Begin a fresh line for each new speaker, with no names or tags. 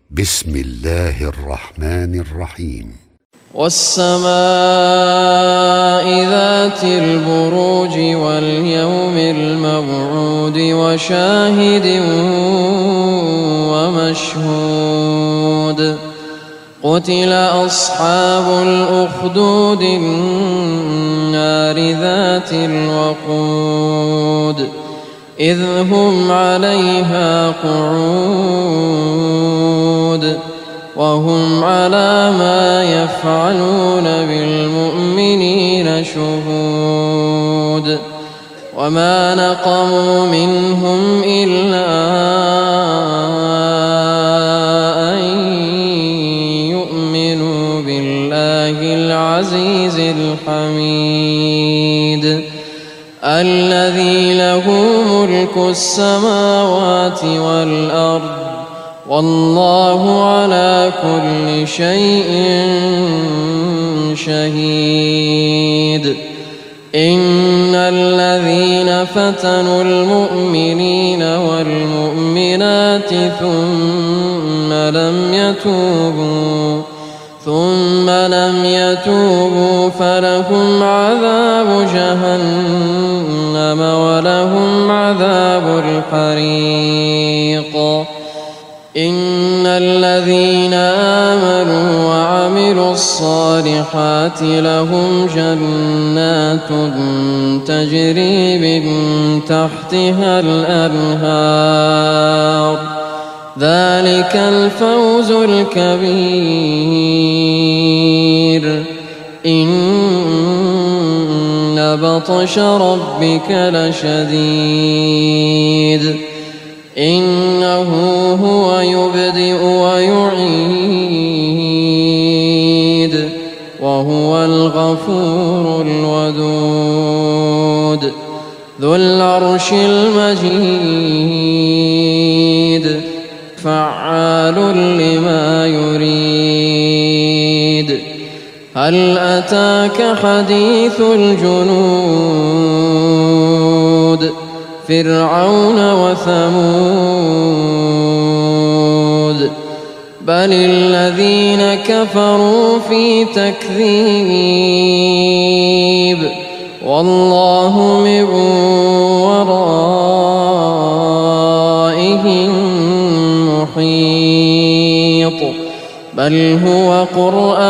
بسم الله الرحمن الرحيم.
والسماء ذات البروج واليوم الموعود وشاهد ومشهود قتل أصحاب الأخدود النار ذات الوقود إذ هم عليها قعود وهم على ما يفعلون بالمؤمنين شهود وما نقموا منهم إلا أن يؤمنوا بالله العزيز الحميد الذي له ملك السماوات والأرض والله على كل شيء شهيد إن الذين فتنوا المؤمنين والمؤمنات ثم لم يتوبوا فلهم عذاب جهنم ولهم عذاب الحريق إن الذين آمنوا وعملوا الصالحات لهم جنات تجري من تحتها الأنهار ذلك الفوز الكبير إن بطش ربك لشديد إنه هو يبدئ ويعيد وهو الغفور الودود ذو العرش المجيد فعال لما يريد هل أتاك حديث الجنود فرعون وثمود بل الذين كفروا في تكذيب والله من ورائهم محيط بل هو قرآن